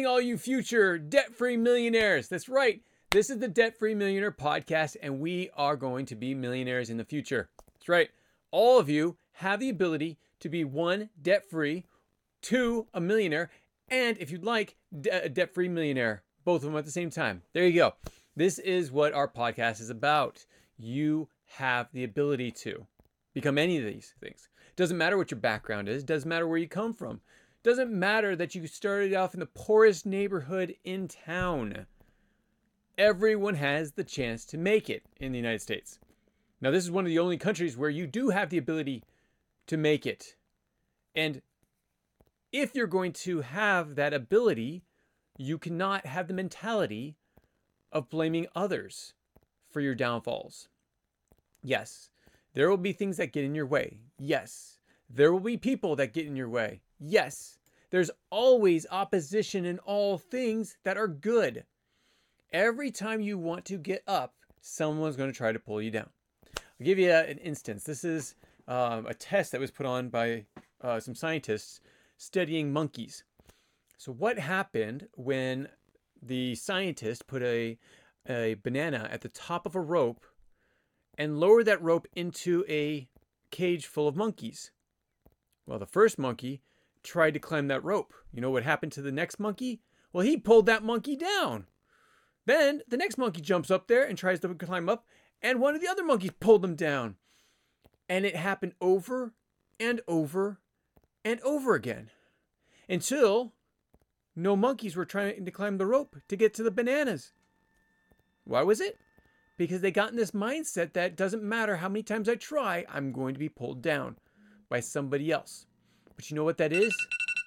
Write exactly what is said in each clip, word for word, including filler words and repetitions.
morning, all you future debt-free millionaires. That's right. This is the Debt-Free Millionaire Podcast, and we are going to be millionaires in the future. That's right. All of you have the ability to be one, debt-free, two, a millionaire, and if you'd like, a debt-free millionaire. Both of them at the same time. There you go. This is what our podcast is about. You have the ability to become any of these things. Doesn't matter what your background is. Doesn't matter where you come from. Doesn't matter that you started off in the poorest neighborhood in town. Everyone has the chance to make it in the United States. Now, this is one of the only countries where you do have the ability to make it. And if you're going to have that ability, you cannot have the mentality of blaming others for your downfalls. Yes, there will be things that get in your way. Yes, there will be people that get in your way. Yes, there's always opposition in all things that are good. Every time you want to get up, someone's going to try to pull you down. I'll give you a, an instance. This is um, a test that was put on by uh, some scientists studying monkeys. So what happened when the scientist put a, a banana at the top of a rope and lowered that rope into a cage full of monkeys? Well, the first monkey tried to climb that rope. You know what happened to the next monkey? Well, he pulled that monkey down. Then the next monkey jumps up there and tries to climb up, and one of the other monkeys pulled him down. And it happened over and over and over again until no monkeys were trying to climb the rope to get to the bananas. Why was it? Because they got in this mindset that doesn't matter how many times I try, I'm going to be pulled down by somebody else. But you know what that is?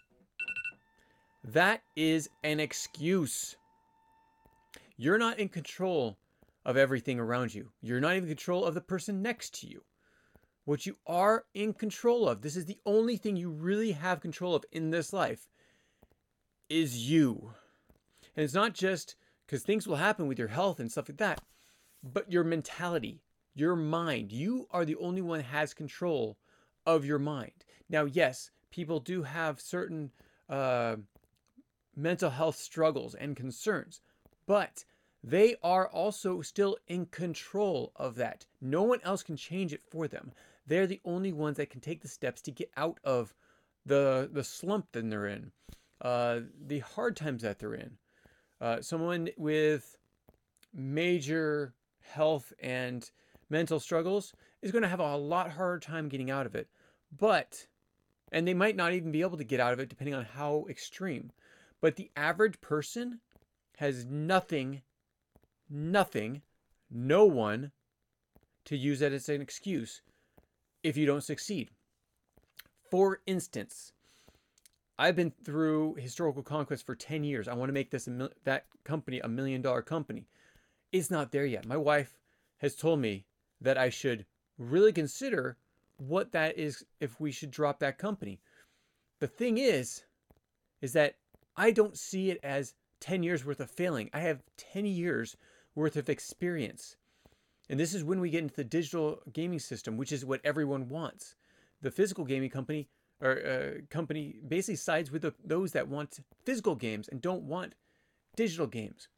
That is an excuse. You're not in control of everything around you. You're not even in control of the person next to you. What you are in control of, this is the only thing you really have control of in this life, is you. And it's not just because things will happen with your health and stuff like that, but your mentality, your mind. You are the only one that has control of your mind. Now, yes, people do have certain uh, mental health struggles and concerns, but they are also still in control of that. No one else can change it for them. They're the only ones that can take the steps to get out of the, the slump that they're in, uh, the hard times that they're in. Uh, someone with major health and mental struggles is going to have a lot harder time getting out of it. But, and they might not even be able to get out of it depending on how extreme. But the average person has nothing, nothing, no one to use that as an excuse if you don't succeed. For instance, I've been through Historical Conquest for ten years. I want to make this a mil- that company a million dollar company. It's not there yet. My wife has told me that I should really consider what that is if we should drop that company. The thing is, is that I don't see it as ten years worth of failing. I have ten years worth of experience. And this is when we get into the digital gaming system, which is what everyone wants. The physical gaming company or uh, company basically sides with the, those that want physical games and don't want digital games.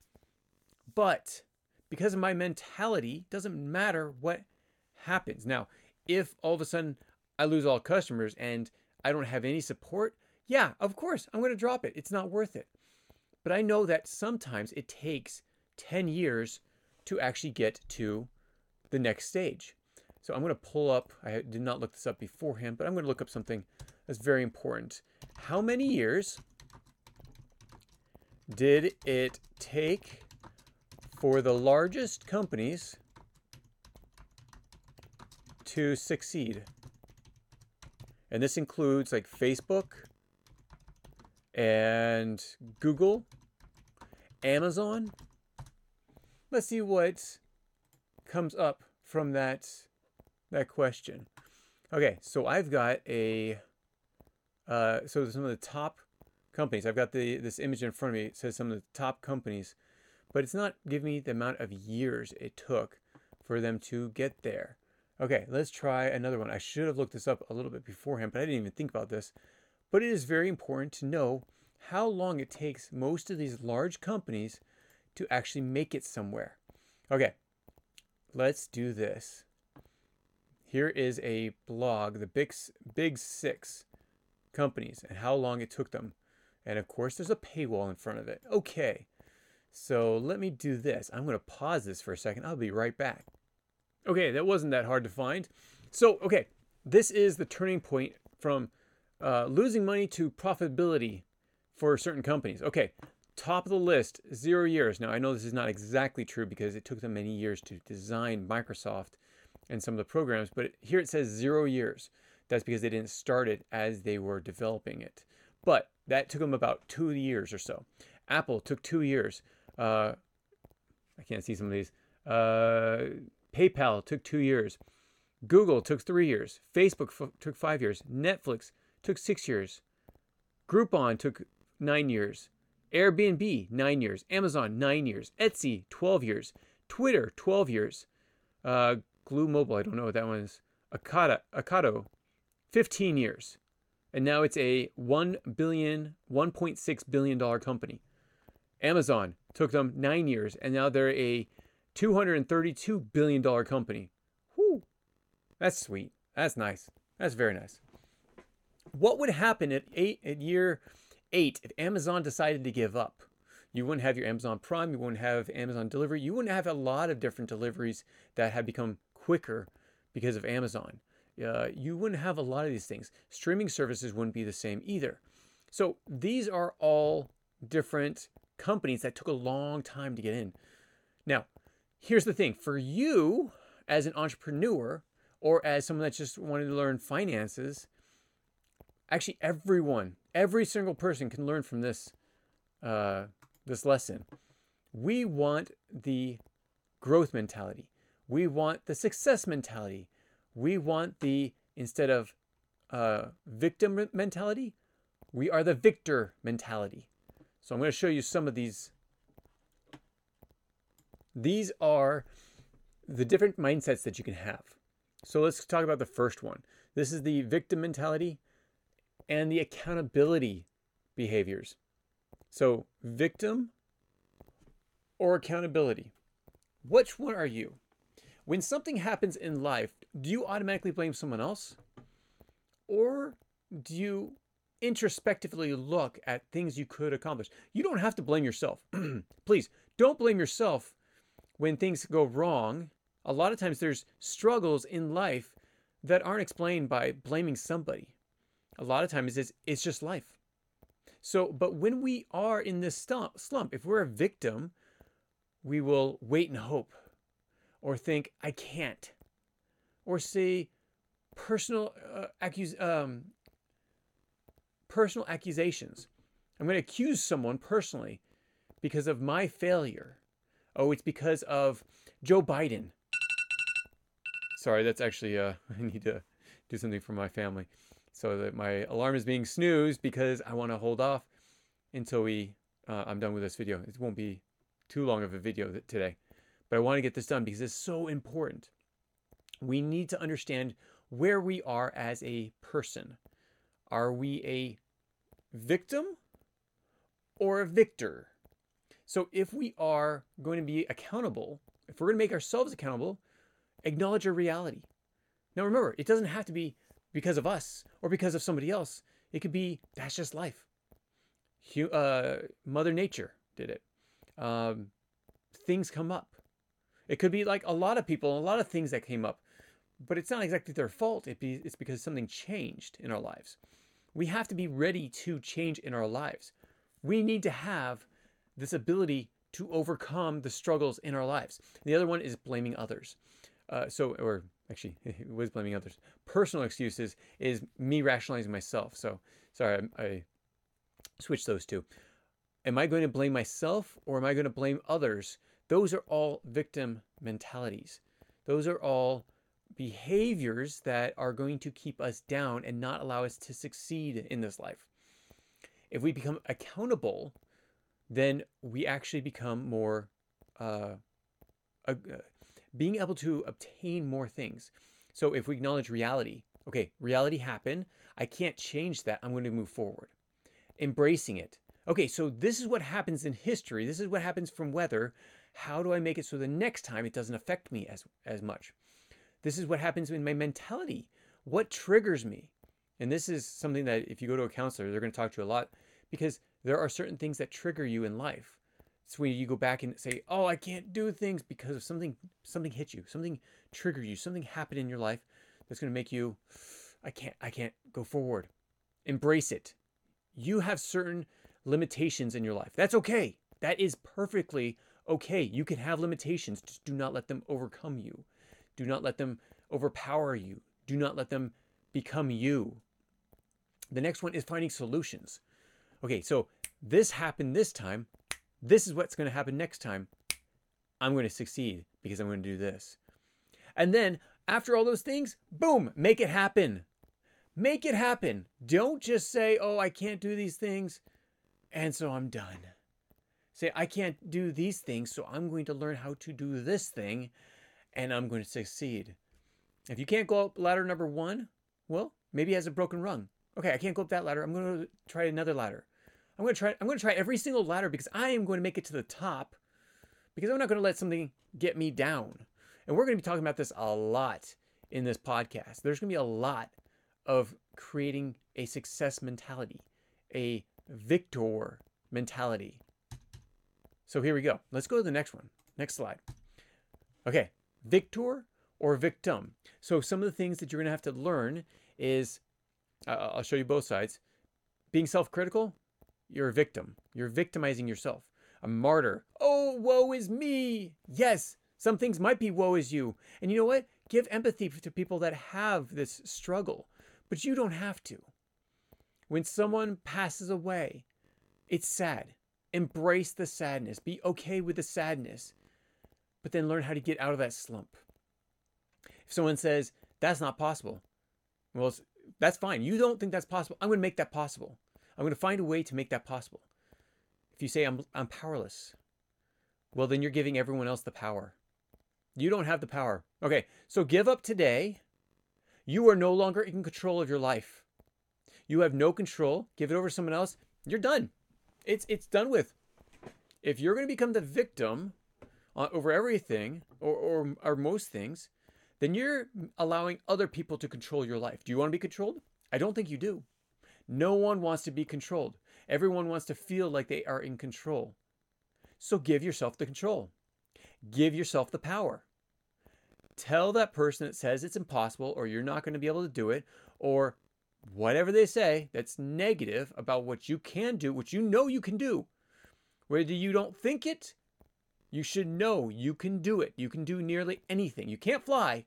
But because of my mentality, it doesn't matter what happens. Now, if all of a sudden I lose all customers and I don't have any support, yeah, of course, I'm going to drop it. It's not worth it. But I know that sometimes it takes ten years to actually get to the next stage. So I'm going to pull up, I did not look this up beforehand, but I'm going to look up something that's very important. How many years did it take for the largest companies to succeed? And this includes like Facebook and Google, Amazon. Let's see what comes up from that that question. Okay, so I've got a uh, so some of the top companies. I've got the this image in front of me. It says some of the top companies, but it's not giving me the amount of years it took for them to get there. Okay, let's try another one. I should have looked this up a little bit beforehand, but I didn't even think about this. But it is very important to know how long it takes most of these large companies to actually make it somewhere. Okay, let's do this. Here is a blog, the Big, Big Six companies and how long it took them. And of course, there's a paywall in front of it. Okay, so let me do this. I'm going to pause this for a second. I'll be right back. Okay, that wasn't that hard to find. So, okay, this is the turning point from uh, losing money to profitability for certain companies. Okay, top of the list, zero years. Now, I know this is not exactly true because it took them many years to design Microsoft and some of the programs, but here it says zero years. That's because they didn't start it as they were developing it. But that took them about two years or so. Apple took two years. Uh, I can't see some of these. Uh, PayPal took two years. Google took three years. Facebook f- took five years. Netflix took six years. Groupon took nine years. Airbnb, nine years. Amazon, nine years. Etsy, twelve years. Twitter, twelve years. Uh, Glue Mobile, I don't know what that one is. Akata, Akato, fifteen years. And now it's a one billion, one point six billion dollars company. Amazon took them nine years, and now they're a two hundred thirty-two billion dollars company. Whew. That's sweet. That's nice. That's very nice. What would happen at eight at year eight if Amazon decided to give up? You wouldn't have your Amazon Prime. You wouldn't have Amazon Delivery. You wouldn't have a lot of different deliveries that have become quicker because of Amazon. Uh, you wouldn't have a lot of these things. Streaming services wouldn't be the same either. So these are all different companies that took a long time to get in. Now, here's the thing. For you as an entrepreneur or as someone that just wanted to learn finances, actually everyone, every single person can learn from this, uh, this lesson. We want the growth mentality. We want the success mentality. We want the, instead of uh, victim mentality, we are the victor mentality. So I'm going to show you some of these. These are the different mindsets that you can have. So let's talk about the first one. This is the victim mentality and the accountability behaviors. So victim or accountability. Which one are you? When something happens in life, do you automatically blame someone else? Or do you introspectively look at things you could accomplish? You don't have to blame yourself. Please, don't blame yourself when things go wrong. A lot of times there's struggles in life that aren't explained by blaming somebody. A lot of times it's, it's just life. So, but when we are in this slump, slump, if we're a victim, we will wait and hope, or think, I can't, or say personal uh, accus- um, personal accusations. I'm going to accuse someone personally because of my failure. Oh, it's because of Joe Biden. Sorry, that's actually, uh, I need to do something for my family. So that my alarm is being snoozed because I want to hold off until we, uh, I'm done with this video. It won't be too long of a video today. But I want to get this done because it's so important. We need to understand where we are as a person. Are we a victim or a victor? So if we are going to be accountable, if we're going to make ourselves accountable, acknowledge our reality. Now remember, it doesn't have to be because of us or because of somebody else. It could be, that's just life. Uh, Mother Nature did it. Um, things come up. It could be like a lot of people, a lot of things that came up, but it's not exactly their fault. It be, it's because something changed in our lives. We have to be ready to change in our lives. We need to have this ability to overcome the struggles in our lives. The other one is blaming others. Uh, so, or actually, it was blaming others. Personal excuses is me rationalizing myself. So, sorry, I, I switched those two. Am I going to blame myself or am I going to blame others? Those are all victim mentalities. Those are all behaviors that are going to keep us down and not allow us to succeed in this life. If we become accountable, then we actually become more, uh, uh, being able to obtain more things. So if we acknowledge reality, okay, reality happened. I can't change that. I'm going to move forward. Embracing it. Okay, so this is what happens in history. This is what happens from weather. How do I make it so the next time it doesn't affect me as, as much? This is what happens in my mentality. What triggers me? And this is something that if you go to a counselor, they're going to talk to you a lot, because there are certain things that trigger you in life. It's when you go back and say, oh, I can't do things because of something, something hit you, something triggered you, something happened in your life that's going to make you, I can't, I can't go forward. Embrace it. You have certain limitations in your life. That's okay. That is perfectly okay. You can have limitations. Just do not let them overcome you. Do not let them overpower you. Do not let them become you. The next one is finding solutions. Okay, so this happened this time. This is what's going to happen next time. I'm going to succeed because I'm going to do this. And then after all those things, boom, make it happen. Make it happen. Don't just say, oh, I can't do these things, and so I'm done. Say, I can't do these things, so I'm going to learn how to do this thing, and I'm going to succeed. If you can't go up ladder number one, well, maybe it has a broken rung. Okay, I can't go up that ladder. I'm going to try another ladder. I'm going to try I'm going to try every single ladder because I am going to make it to the top, because I'm not going to let something get me down. And we're going to be talking about this a lot in this podcast. There's going to be a lot of creating a success mentality, a victor mentality. So here we go. Let's go to the next one. Next slide. Okay, victor or victim. So some of the things that you're going to have to learn is, uh, I'll show you both sides. Being self-critical, you're a victim. You're victimizing yourself. A martyr. Oh, woe is me. Yes, some things might be woe is you. And you know what? Give empathy to people that have this struggle, but you don't have to. When someone passes away, it's sad. Embrace the sadness. Be okay with the sadness, but then learn how to get out of that slump. If someone says, that's not possible, well, that's fine. You don't think that's possible. I'm going to make that possible. I'm going to find a way to make that possible. If you say, I'm, I'm powerless, well, then you're giving everyone else the power. You don't have the power. Okay, so give up today. You are no longer in control of your life. You have no control. Give it over to someone else. You're done. It's it's done with. If you're going to become the victim uh, over everything or, or, or most things, then you're allowing other people to control your life. Do you want to be controlled? I don't think you do. No one wants to be controlled. Everyone wants to feel like they are in control. So give yourself the control. Give yourself the power. Tell that person that says it's impossible or you're not going to be able to do it or whatever they say that's negative about what you can do, what you know you can do. Whether you don't think it, you should know you can do it. You can do nearly anything. You can't fly.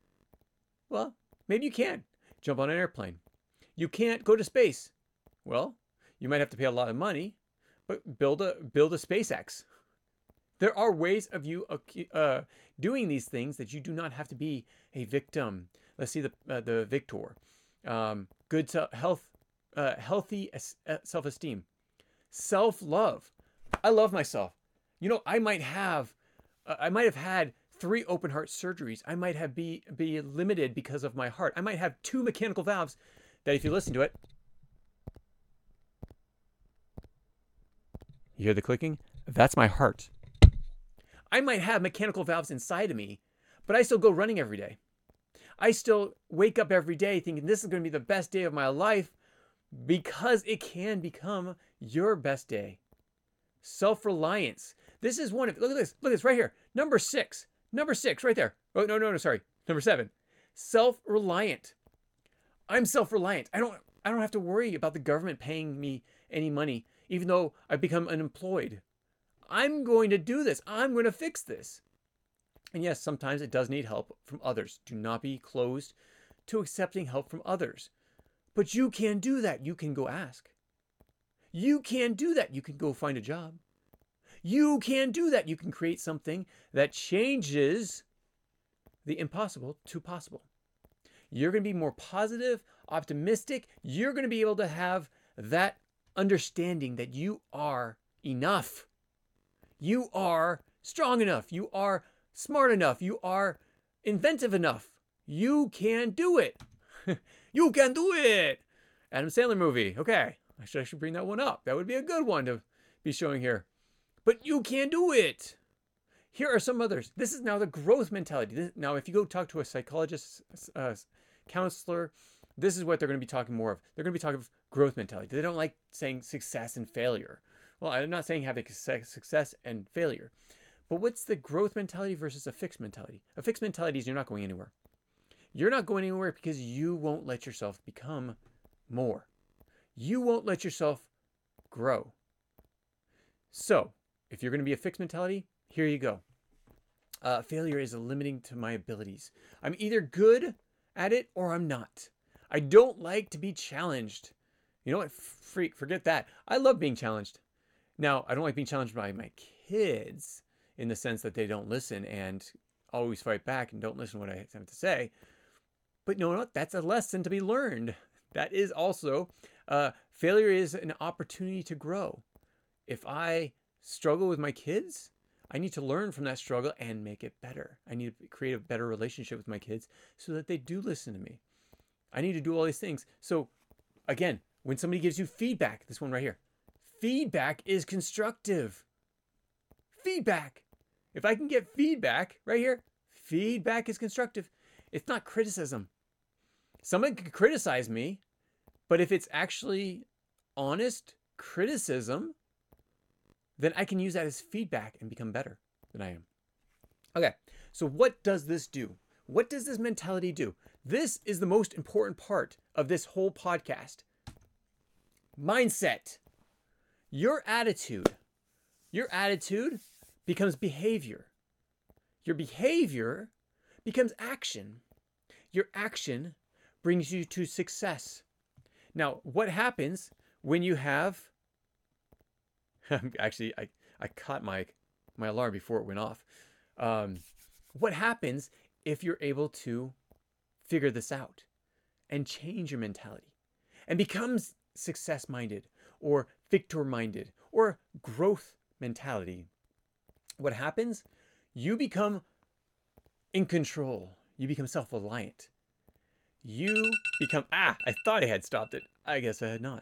Well, maybe you can. Jump on an airplane. You can't go to space. Well, you might have to pay a lot of money, but build a build a SpaceX. There are ways of you uh, doing these things that you do not have to be a victim. Let's see the uh, the victor. Um, good health, uh, healthy self-esteem, self-love. I love myself. You know, I might have, uh, I might have had three open heart surgeries. I might have be be limited because of my heart. I might have two mechanical valves that, if you listen to it, you hear the clicking? That's my heart. I might have mechanical valves inside of me, but I still go running every day. I still wake up every day thinking this is going to be the best day of my life, because it can become your best day. Self-reliance. This is one of, look at this, look at this right here. Number six, number six right there. Oh, no, no, no, sorry. Number seven, self-reliant. I'm self-reliant. I don't, I don't have to worry about the government paying me any money, even though I've become unemployed. I'm going to do this. I'm going to fix this. And yes, sometimes it does need help from others. Do not be closed to accepting help from others. But you can do that. You can go ask. You can do that. You can go find a job. You can do that. You can create something that changes the impossible to possible. You're going to be more positive, optimistic. You're going to be able to have that understanding that you are enough. You are strong enough. You are smart enough. You are inventive enough. You can do it. You can do it. Adam Sandler movie. Okay. I should actually bring that one up. That would be a good one to be showing here. But you can do it. Here are some others. This is now the growth mentality. This, now, if you go talk to a psychologist, uh, counselor, this is what they're going to be talking more of. They're going to be talking of growth mentality. They don't like saying success and failure. Well, I'm not saying having success and failure. But what's the growth mentality versus a fixed mentality? A fixed mentality is you're not going anywhere. You're not going anywhere because you won't let yourself become more. You won't let yourself grow. So, if you're going to be a fixed mentality, here you go. Uh, failure is limiting to my abilities. I'm either good at it or I'm not. I don't like to be challenged. You know what? Freak, forget that. I love being challenged. Now, I don't like being challenged by my kids in the sense that they don't listen and always fight back and don't listen to what I have to say. But you know what? That's a lesson to be learned. That is also, uh, failure is an opportunity to grow. If I struggle with my kids, I need to learn from that struggle and make it better. I need to create a better relationship with my kids so that they do listen to me. I need to do all these things. So again, when somebody gives you feedback, this one right here, feedback is constructive. Feedback. If I can get feedback right here, feedback is constructive. It's not criticism. Someone can criticize me, but if it's actually honest criticism, then I can use that as feedback and become better than I am. Okay, so what does this do? What does this mentality do? This is the most important part of this whole podcast. Mindset. Your attitude. Your attitude becomes behavior. Your behavior becomes action. Your action brings you to success. Now, what happens when you have... Actually, I, I caught my, my alarm before it went off. Um, what happens if you're able to figure this out and change your mentality and become success-minded or victor-minded or growth mentality? What happens? You become in control. You become self-reliant. You become... Ah, I thought I had stopped it. I guess I had not.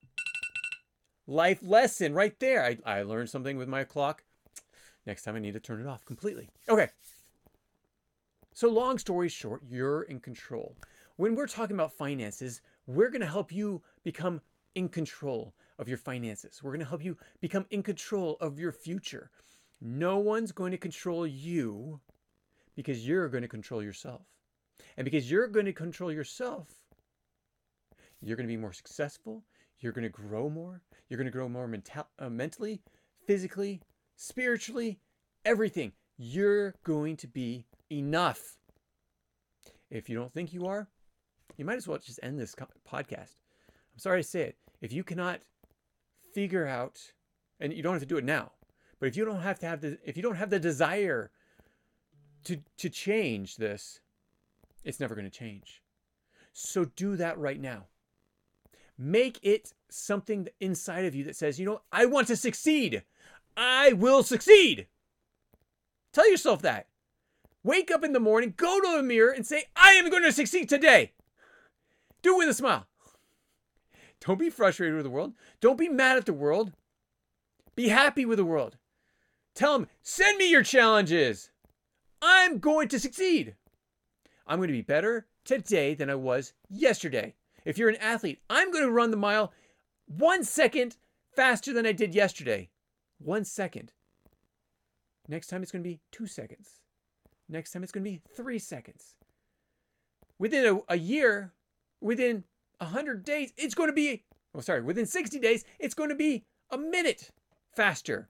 Life lesson right there. I, I learned something with my clock. Next time I need to turn it off completely. Okay. So long story short, you're in control. When we're talking about finances, we're going to help you become in control of your finances. We're going to help you become in control of your future. No one's going to control you because you're going to control yourself. And because you're going to control yourself, you're going to be more successful. You're going to grow more. You're going to grow more mental, uh, mentally, physically, spiritually, everything. You're going to be enough. If you don't think you are, you might as well just end this podcast. I'm sorry to say it. If you cannot figure out, and you don't have to do it now, but if you don't have to have the, if you don't have the desire to to change this, it's never going to change. So do that right now. Make it something inside of you that says, you know, I want to succeed. I will succeed. Tell yourself that. Wake up in the morning, go to the mirror and say, I am going to succeed today. Do it with a smile. Don't be frustrated with the world. Don't be mad at the world. Be happy with the world. Tell them, send me your challenges. I'm going to succeed. I'm going to be better today than I was yesterday. If you're an athlete, I'm going to run the mile one second faster than I did yesterday. One second. Next time it's going to be two seconds. Next time it's going to be three seconds. Within a, a year, within one hundred days, it's going to be, oh, sorry, within sixty days, it's going to be a minute faster.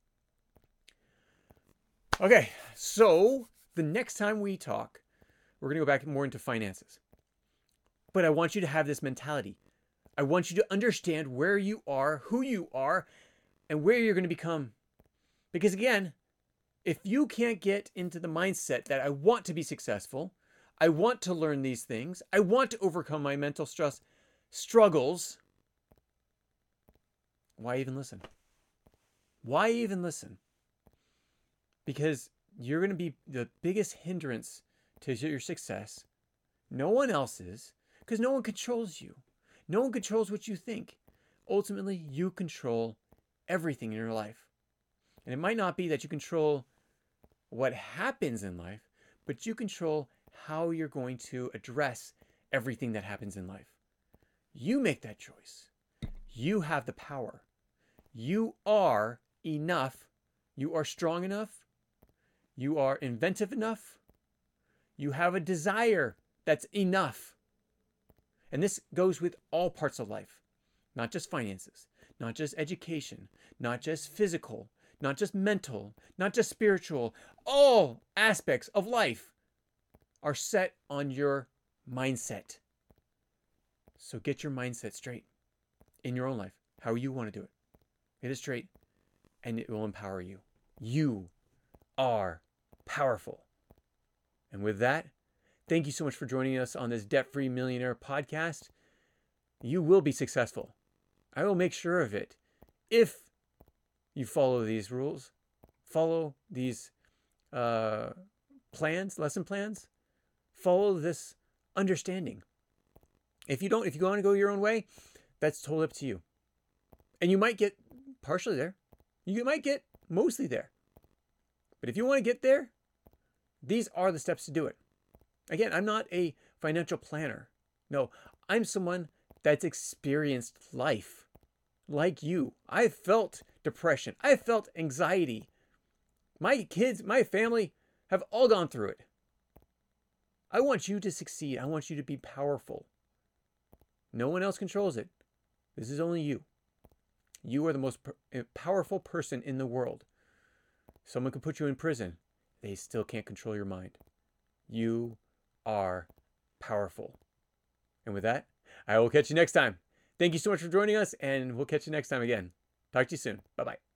Okay, so the next time we talk, we're going to go back more into finances. But I want you to have this mentality. I want you to understand where you are, who you are, and where you're going to become. Because again, if you can't get into the mindset that I want to be successful, I want to learn these things, I want to overcome my mental stress struggles, why even listen? Why even listen? Because you're going to be the biggest hindrance to your success. No one else is. Because no one controls you. No one controls what you think. ultimately you control everything in your life. And it might not be that you control what happens in life, but you control how you're going to address everything that happens in life. You make that choice. You have the power. You are enough. You are strong enough. You are inventive enough. You have a desire that's enough. And this goes with all parts of life, not just finances, not just education, not just physical, not just mental, not just spiritual. All aspects of life are set on your mindset. So get your mindset straight in your own life, how you want to do it. Get it straight, and it will empower you. You are powerful. And with that, thank you so much for joining us on this Debt-Free Millionaire podcast. You will be successful. I will make sure of it. If you follow these rules, follow these uh, plans, lesson plans, follow this understanding. If you don't, if you want to go your own way, that's totally up to you. And you might get partially there. You might get mostly there. But if you want to get there, these are the steps to do it. Again, I'm not a financial planner. No, I'm someone that's experienced life like you. I've felt depression. I've felt anxiety. My kids, my family have all gone through it. I want you to succeed. I want you to be powerful. No one else controls it. This is only you. You are the most powerful person in the world. Someone can put you in prison. They still can't control your mind. You are powerful. And with that, I will catch you next time. Thank you so much for joining us, and we'll catch you next time again. Talk to you soon. Bye-bye.